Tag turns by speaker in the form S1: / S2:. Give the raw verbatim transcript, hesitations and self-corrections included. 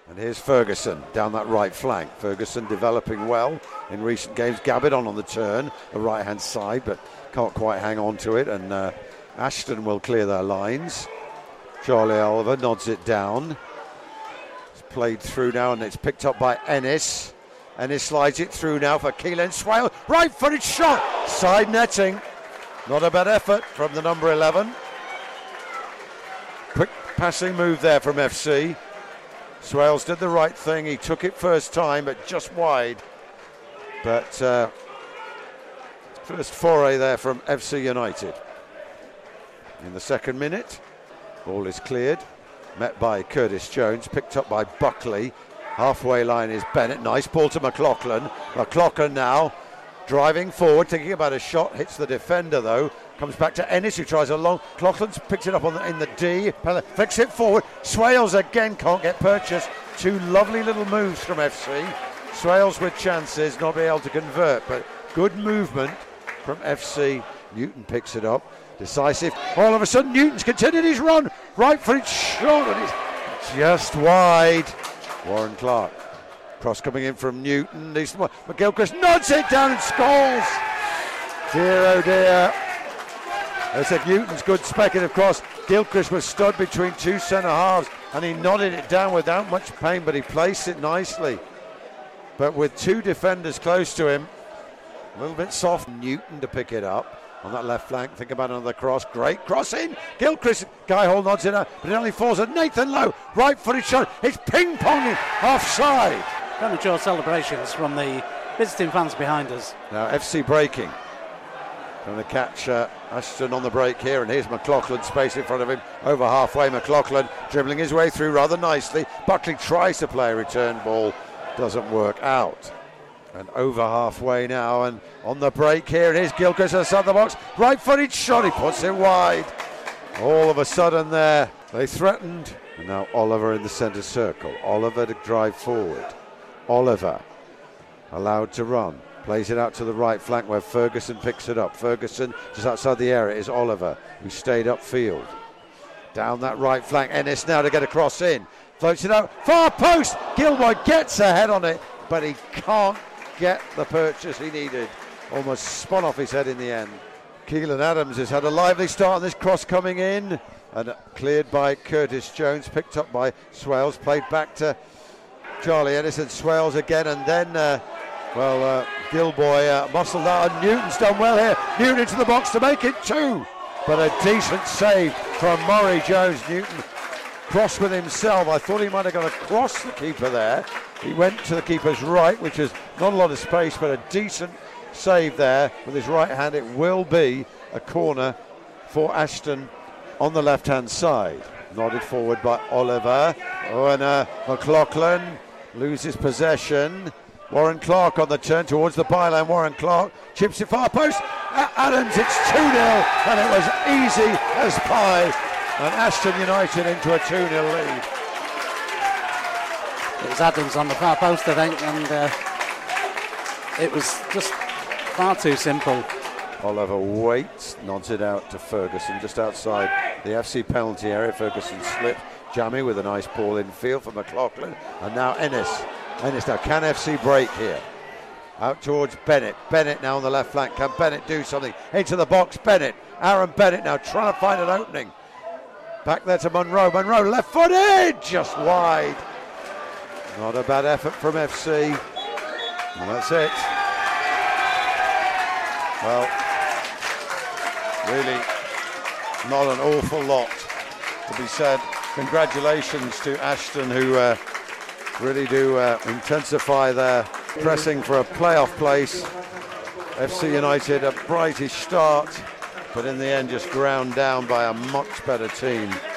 S1: And here's Ferguson down that right flank. Ferguson developing well in recent games. Gabidon on the turn, the right-hand side, but can't quite hang on to it. And uh, Ashton will clear their lines. Charlie Oliver nods it down. It's played through now, and it's picked up by Ennis. Ennis slides it through now for Keelan Swale. Right-footed shot, side netting. Not a bad effort from the number eleven. Quick passing move there from F C. Swales did the right thing. He took it first time, but just wide. But uh, first foray there from F C United. In the second minute, ball is cleared. Met by Curtis Jones, picked up by Buckley. Halfway line is Bennett. Nice ball to McLaughlin. McLaughlin now driving forward, thinking about a shot. Hits the defender though. Comes back to Ennis, who tries a long. McLaughlin's picks it up on the, in the D. Flicks it forward. Swales again can't get purchase. Two lovely little moves from F C. Swales with chances, not being able to convert, but good movement from F C. Newton picks it up. Decisive. All of a sudden, Newton's continued his run. Right for its shot, and it's just wide. Warren Clark. Cross coming in from Newton. McGilchrist nods it down and scores. Dear, oh dear. I said Newton's good speculative cross. Gilchrist was stood between two centre halves and he nodded it down without much pain, but he placed it nicely. But with two defenders close to him, a little bit soft. Newton to pick it up on that left flank. Think about another cross. Great cross in. Gilchrist, Guy Hall nods it out, but it only falls at Nathan Lowe. Right footed shot. It's ping ponging offside.
S2: Premature celebrations from the visiting fans behind us.
S1: Now F C breaking. Going to catch uh, Ashton on the break here, and here's McLaughlin, space in front of him, over halfway. McLaughlin dribbling his way through rather nicely. Buckley tries to play a return ball, doesn't work out. And over halfway now, and on the break here, it is Gilchrist outside the box. Right-footed shot, he puts it wide. All of a sudden there, they threatened. And now Oliver in the centre circle. Oliver to drive forward. Oliver allowed to run. Plays it out to the right flank where Ferguson picks it up. Ferguson just outside the area is Oliver, who stayed upfield. Down that right flank, Ennis now to get a cross in. Floats it out, far post! Gilboy gets ahead on it, but he can't get the purchase he needed. Almost spun off his head in the end. Keelan Adams has had a lively start on this cross coming in. And cleared by Curtis Jones, picked up by Swales, played back to Charlie Ennis and Swales again, and then... Uh, Well, uh, Gilboy uh, muscled out, and Newton's done well here. Newton into the box to make it two. But a decent save from Murray Jones. Newton crossed with himself. I thought he might have got across the keeper there. He went to the keeper's right, which is not a lot of space, but a decent save there with his right hand. It will be a corner for Ashton on the left-hand side. Nodded forward by Oliver. Oh, and uh, McLaughlin loses possession. Warren Clark on the turn towards the byline. Warren Clark chips it far post. Adams, it's two nil, and it was easy as pie. And Ashton United into a two nil lead.
S2: It was Adams on the far post, I think, and uh, it was just far too simple.
S1: Oliver waits, nods it out to Ferguson just outside the F C penalty area. Ferguson slipped. Jamie with a nice ball in field for McLaughlin. And now Ennis. Ennis now, can F C break here? Out towards Bennett. Bennett now on the left flank. Can Bennett do something? Into the box, Bennett. Aaron Bennett now trying to find an opening. Back there to Monroe. Monroe left footed, just wide. Not a bad effort from F C. And that's it. Well, really not an awful lot to be said. Congratulations to Ashton, who uh, really do uh, intensify their pressing for a playoff place. F C United, a brightish start, but in the end just ground down by a much better team.